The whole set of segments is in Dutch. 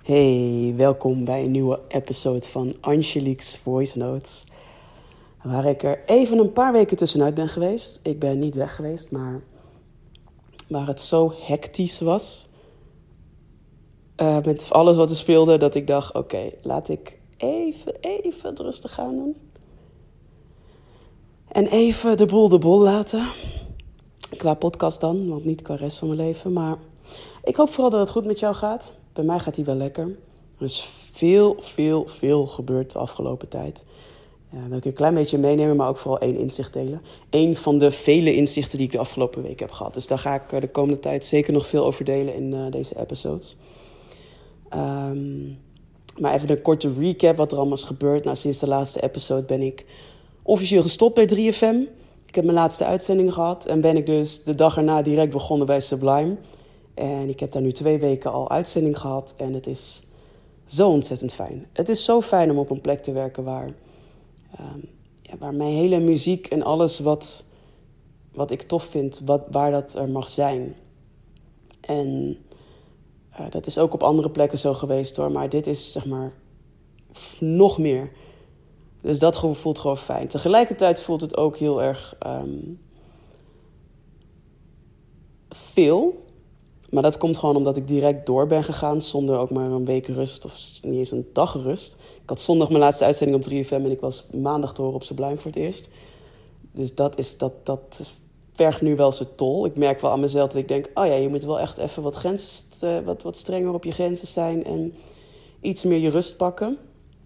Hey, welkom bij een nieuwe episode van Angelique's Voice Notes. Waar ik er even een paar weken tussenuit ben geweest. Ik ben niet weg geweest, maar waar het zo hectisch was. Met alles wat er speelde, dat ik dacht, oké, laat ik even het rustig gaan doen. En even de boel laten. Qua podcast dan, want niet qua rest van mijn leven. Maar ik hoop vooral dat het goed met jou gaat. Bij mij gaat die wel lekker. Er is veel gebeurd de afgelopen tijd. Wil ik een klein beetje meenemen, maar ook vooral één inzicht delen. Eén van de vele inzichten die ik de afgelopen week heb gehad. Dus daar ga ik de komende tijd zeker nog veel over delen in deze episodes. Maar even een korte recap wat er allemaal is gebeurd. Nou, sinds de laatste episode ben ik officieel gestopt bij 3FM. Ik heb mijn laatste uitzending gehad. En ben ik dus de dag erna direct begonnen bij Sublime. En ik heb daar nu 2 weken al uitzending gehad. En het is zo ontzettend fijn. Het is zo fijn om op een plek te werken waar mijn hele muziek en alles wat ik tof vind, waar dat er mag zijn. En dat is ook op andere plekken zo geweest hoor. Maar dit is zeg maar nog meer. Dus dat voelt gewoon fijn. Tegelijkertijd voelt het ook heel erg veel. Maar dat komt gewoon omdat ik direct door ben gegaan zonder ook maar een week rust of niet eens een dag rust. Ik had zondag mijn laatste uitzending op 3FM en ik was maandag te horen op Sublime voor het eerst. Dus dat vergt nu wel zijn tol. Ik merk wel aan mezelf dat ik denk, oh ja, je moet wel echt even wat grenzen, wat strenger op je grenzen zijn en iets meer je rust pakken.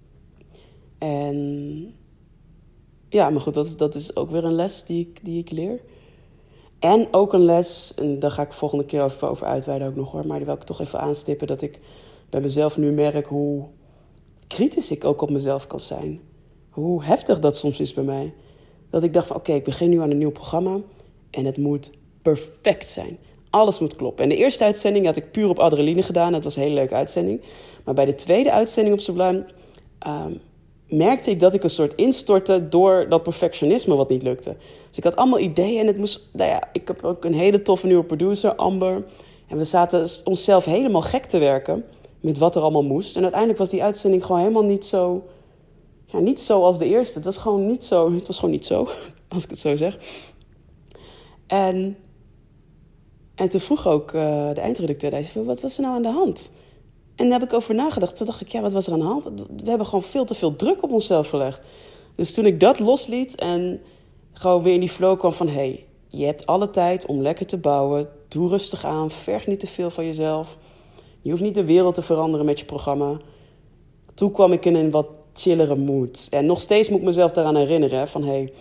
En ja, maar goed, dat is ook weer een les die ik leer. En ook een les, en daar ga ik volgende keer over uitweiden ook nog hoor, maar die wil ik toch even aanstippen, dat ik bij mezelf nu merk hoe kritisch ik ook op mezelf kan zijn. Hoe heftig dat soms is bij mij. Dat ik dacht van oké, ik begin nu aan een nieuw programma en het moet perfect zijn. Alles moet kloppen. En de eerste uitzending had ik puur op adrenaline gedaan. Het was een hele leuke uitzending. Maar bij de tweede uitzending op Sublime merkte ik dat ik een soort instortte door dat perfectionisme wat niet lukte. Dus ik had allemaal ideeën en het moest. Ik heb ook een hele toffe nieuwe producer, Amber. En we zaten onszelf helemaal gek te werken met wat er allemaal moest. En uiteindelijk was die uitzending gewoon helemaal niet zo. Ja, niet zo als de eerste. Het was gewoon niet zo, als ik het zo zeg. En toen vroeg ook de eindredacteur, hij zei, wat was er nou aan de hand? En daar heb ik over nagedacht. Toen dacht ik, ja, wat was er aan de hand? We hebben gewoon veel te veel druk op onszelf gelegd. Dus toen ik dat losliet en gewoon weer in die flow kwam van, hey, je hebt alle tijd om lekker te bouwen. Doe rustig aan, verg niet te veel van jezelf. Je hoeft niet de wereld te veranderen met je programma. Toen kwam ik in een wat chillere mood. En nog steeds moet ik mezelf daaraan herinneren van, hey,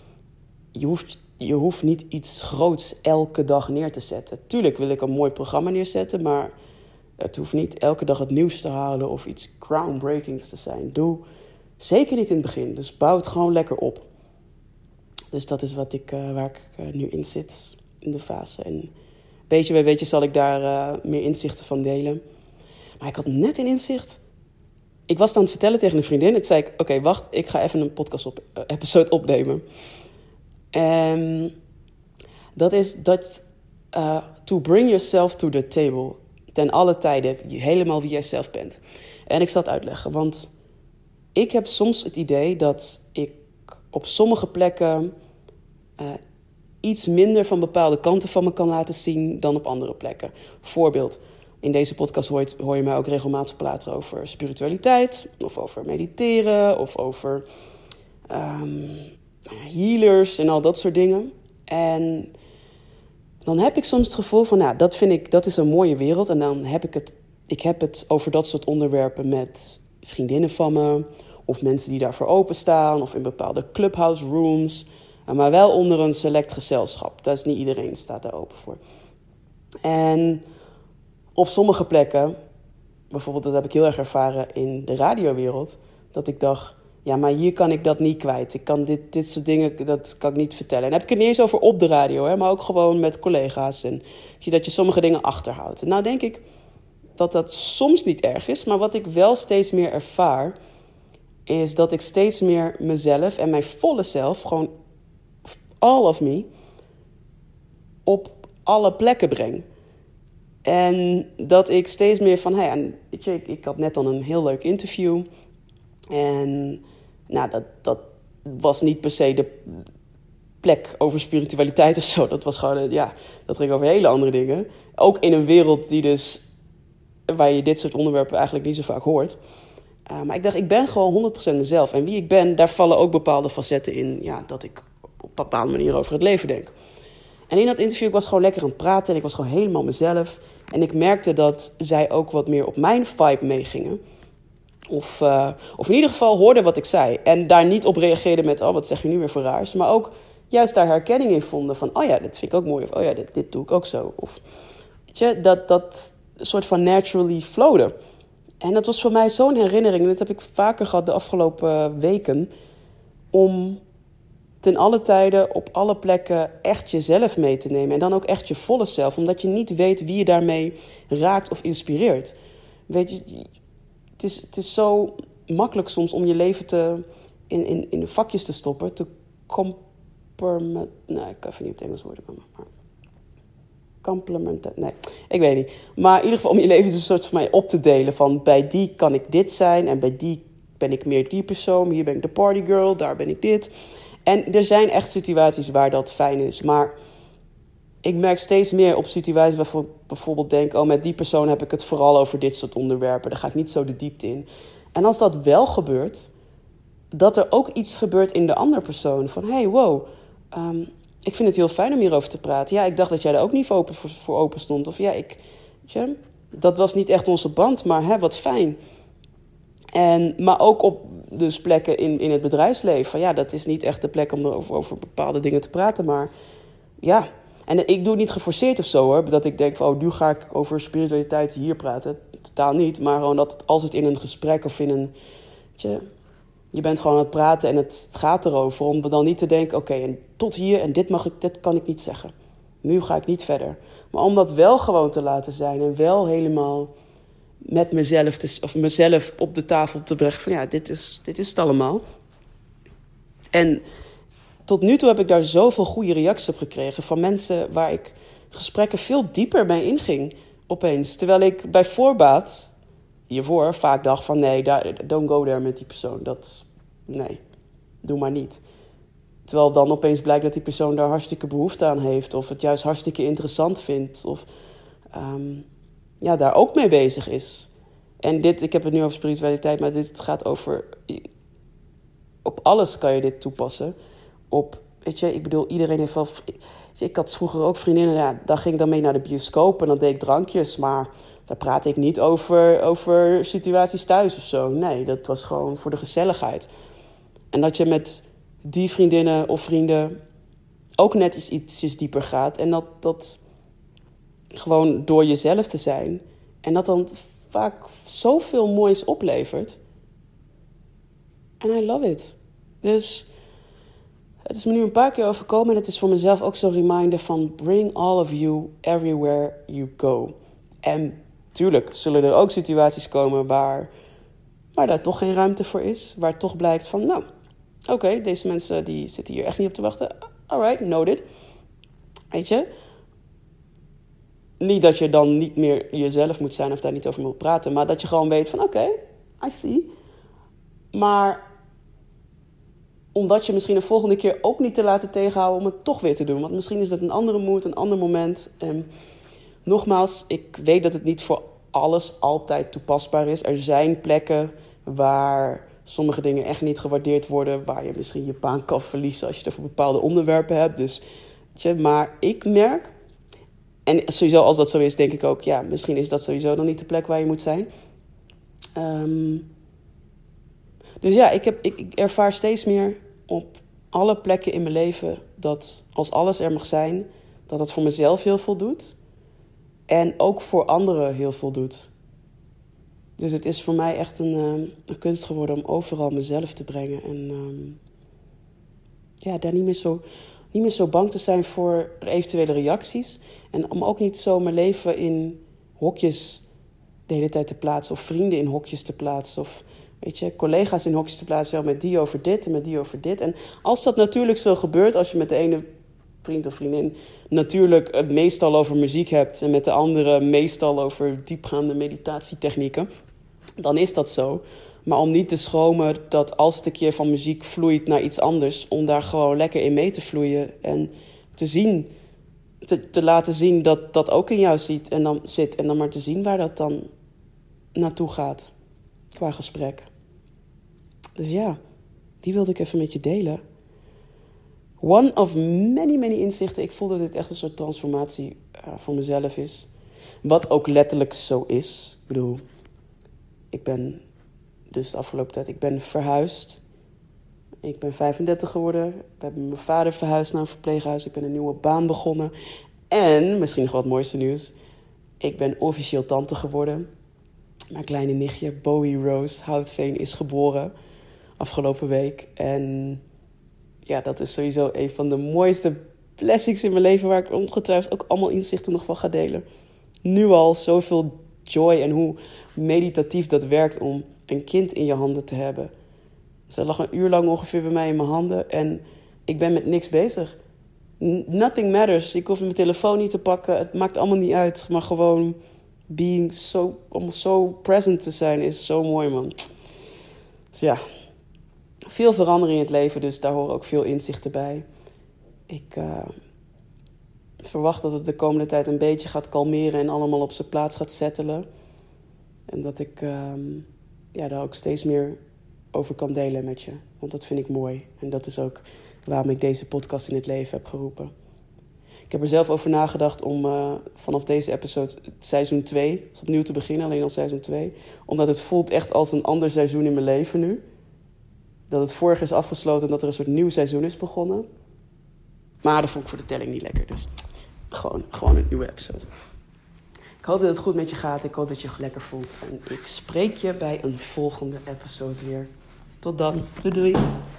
je hoeft niet iets groots elke dag neer te zetten. Tuurlijk wil ik een mooi programma neerzetten, maar het hoeft niet elke dag het nieuws te halen of iets groundbreakings te zijn. Doe zeker niet in het begin. Dus bouw het gewoon lekker op. Dus dat is waar ik nu in zit, in de fase. En beetje bij beetje zal ik daar meer inzichten van delen. Maar ik had net een inzicht. Ik was aan het vertellen tegen een vriendin. Ik zei, oké, wacht, ik ga even een podcast-episode opnemen. En dat is to bring yourself to the table. Ten alle tijden, helemaal wie jij zelf bent. En ik zal het uitleggen, want ik heb soms het idee dat ik op sommige plekken iets minder van bepaalde kanten van me kan laten zien dan op andere plekken. Voorbeeld, in deze podcast hoor je mij ook regelmatig praten over spiritualiteit, of over mediteren, of over healers en al dat soort dingen. En dan heb ik soms het gevoel van, dat is een mooie wereld. En dan heb ik heb het over dat soort onderwerpen met vriendinnen van me. Of mensen die daarvoor openstaan. Of in bepaalde clubhouse rooms. Maar wel onder een select gezelschap. Dat is niet iedereen, staat daar open voor. En op sommige plekken, bijvoorbeeld dat heb ik heel erg ervaren in de radiowereld. Dat ik dacht, ja, maar hier kan ik dat niet kwijt. Ik kan dit soort dingen, dat kan ik niet vertellen. En dan heb ik het niet eens over op de radio, hè, maar ook gewoon met collega's. En dat je sommige dingen achterhoudt. En nou denk ik dat soms niet erg is. Maar wat ik wel steeds meer ervaar, is dat ik steeds meer mezelf en mijn volle zelf, gewoon all of me, op alle plekken breng. En dat ik steeds meer van... en weet je, ik had net dan een heel leuk interview. En nou, dat was niet per se de plek over spiritualiteit of zo. Dat was gewoon, dat ging over hele andere dingen. Ook in een wereld die dus... waar je dit soort onderwerpen eigenlijk niet zo vaak hoort. Maar ik dacht, ik ben gewoon 100% mezelf. En wie ik ben, daar vallen ook bepaalde facetten in... dat ik op een bepaalde manier over het leven denk. En in dat interview, ik was gewoon lekker aan het praten... en ik was gewoon helemaal mezelf. En ik merkte dat zij ook wat meer op mijn vibe meegingen. Of in ieder geval hoorden wat ik zei. En daar niet op reageerden met... wat zeg je nu weer voor raars? Maar ook juist daar herkenning in vonden van... dit vind ik ook mooi. Of dit doe ik ook zo. Of weet je, dat soort van naturally flowde. En dat was voor mij zo'n herinnering. En dat heb ik vaker gehad de afgelopen weken. Om ten alle tijden op alle plekken echt jezelf mee te nemen. En dan ook echt je volle zelf. Omdat je niet weet wie je daarmee raakt of inspireert. Weet je, het is zo makkelijk soms om je leven in de vakjes te stoppen. Ik kan even niet op het Engels woorden komen. Nee, ik weet niet. Maar in ieder geval om je leven dus een soort van mij op te delen. Van bij die kan ik dit zijn en bij die ben ik meer die persoon. Hier ben ik de partygirl, daar ben ik dit. En er zijn echt situaties waar dat fijn is. Maar ik merk steeds meer op situaties waar ik bijvoorbeeld denk... met die persoon heb ik het vooral over dit soort onderwerpen. Daar ga ik niet zo de diepte in. En als dat wel gebeurt, dat er ook iets gebeurt in de andere persoon. Van, wow, ik vind het heel fijn om hierover te praten. Ja, ik dacht dat jij daar ook niet voor open stond. Of dat was niet echt onze band, maar wat fijn. Maar ook op dus plekken in het bedrijfsleven. Van, dat is niet echt de plek om over bepaalde dingen te praten. Maar ja, en ik doe het niet geforceerd of zo hoor. Dat ik denk van, nu ga ik over spiritualiteit hier praten. Totaal niet, maar gewoon dat als het in een gesprek of in een... Je bent gewoon aan het praten en het gaat erover. Om dan niet te denken, oké, en tot hier en dit kan ik niet zeggen. Nu ga ik niet verder. Maar om dat wel gewoon te laten zijn en wel helemaal met mezelf op de tafel te brengen. Van dit is het allemaal. En tot nu toe heb ik daar zoveel goede reacties op gekregen van mensen waar ik gesprekken veel dieper mee inging opeens. Terwijl ik bij voorbaat hiervoor vaak dacht van nee, don't go there met die persoon. Nee, doe maar niet. Terwijl dan opeens blijkt dat die persoon daar hartstikke behoefte aan heeft. Of het juist hartstikke interessant vindt. Of daar ook mee bezig is. En ik heb het nu over spiritualiteit, maar dit gaat over... Op alles kan je dit toepassen. Ik bedoel, iedereen heeft wel... Ik had vroeger ook vriendinnen, daar ging ik dan mee naar de bioscoop en dan deed ik drankjes. Maar daar praatte ik niet over situaties thuis of zo. Nee, dat was gewoon voor de gezelligheid. En dat je met die vriendinnen of vrienden ook net ietsjes dieper gaat. En dat gewoon door jezelf te zijn. En dat dan vaak zoveel moois oplevert. En I love it. Dus het is me nu een paar keer overkomen. En het is voor mezelf ook zo'n reminder van... bring all of you everywhere you go. En tuurlijk zullen er ook situaties komen waar daar toch geen ruimte voor is. Waar toch blijkt van, oké, deze mensen die zitten hier echt niet op te wachten. Alright, noted. Weet je? Niet dat je dan niet meer jezelf moet zijn of daar niet over moet praten. Maar dat je gewoon weet van, oké, I see. Maar omdat je misschien de volgende keer ook niet te laten tegenhouden om het toch weer te doen. Want misschien is dat een andere mood, een ander moment. Nogmaals, ik weet dat het niet voor alles altijd toepasbaar is. Er zijn plekken waar sommige dingen echt niet gewaardeerd worden. Waar je misschien je baan kan verliezen als je het over bepaalde onderwerpen hebt. Dus, maar ik merk, en sowieso als dat zo is, denk ik ook, misschien is dat sowieso dan niet de plek waar je moet zijn. Dus ik ervaar steeds meer op alle plekken in mijn leven dat als alles er mag zijn, dat het voor mezelf heel veel doet. En ook voor anderen heel veel doet. Dus het is voor mij echt een kunst geworden om overal mezelf te brengen. En daar niet meer zo bang te zijn voor eventuele reacties. En om ook niet zo mijn leven in hokjes de hele tijd te plaatsen. Of vrienden in hokjes te plaatsen. Of collega's in hokjes te plaatsen. Wel met die over dit en met die over dit. En als dat natuurlijk zo gebeurt, als je met de ene vriend of vriendin natuurlijk het meestal over muziek hebt en met de andere meestal over diepgaande meditatietechnieken, dan is dat zo. Maar om niet te schromen dat als het een keer van muziek vloeit naar iets anders, om daar gewoon lekker in mee te vloeien en te zien, te laten zien dat dat ook in jou zit en dan maar te zien waar dat dan naartoe gaat qua gesprek. Dus ja, die wilde ik even met je delen. One of many, many inzichten. Ik voel dat dit echt een soort transformatie voor mezelf is. Wat ook letterlijk zo is. Ik bedoel, ik ben dus de afgelopen tijd, ik ben verhuisd. Ik ben 35 geworden. We hebben mijn vader verhuisd naar een verpleeghuis. Ik ben een nieuwe baan begonnen. En, misschien nog wat mooiste nieuws, ik ben officieel tante geworden. Mijn kleine nichtje, Bowie Rose Houtveen, is geboren afgelopen week. En ja, dat is sowieso een van de mooiste blessings in mijn leven, waar ik ongetwijfeld ook allemaal inzichten nog van ga delen. Nu al zoveel joy en hoe meditatief dat werkt om een kind in je handen te hebben. Ze lag een uur lang ongeveer bij mij in mijn handen en ik ben met niks bezig. Nothing matters. Ik hoef mijn telefoon niet te pakken. Het maakt allemaal niet uit. Maar gewoon om zo present te zijn is zo mooi, man. Dus ja, veel verandering in het leven, dus daar horen ook veel inzichten bij. Ik verwacht dat het de komende tijd een beetje gaat kalmeren en allemaal op zijn plaats gaat settelen. En dat ik daar ook steeds meer over kan delen met je. Want dat vind ik mooi. En dat is ook waarom ik deze podcast in het leven heb geroepen. Ik heb er zelf over nagedacht om vanaf deze episode seizoen 2... dus opnieuw te beginnen, alleen al seizoen 2. Omdat het voelt echt als een ander seizoen in mijn leven nu. Dat het vorige is afgesloten en dat er een soort nieuw seizoen is begonnen. Maar dat vond ik voor de telling niet lekker. Dus gewoon een nieuwe episode. Ik hoop dat het goed met je gaat. Ik hoop dat je je lekker voelt. En ik spreek je bij een volgende episode weer. Tot dan. Doei doei.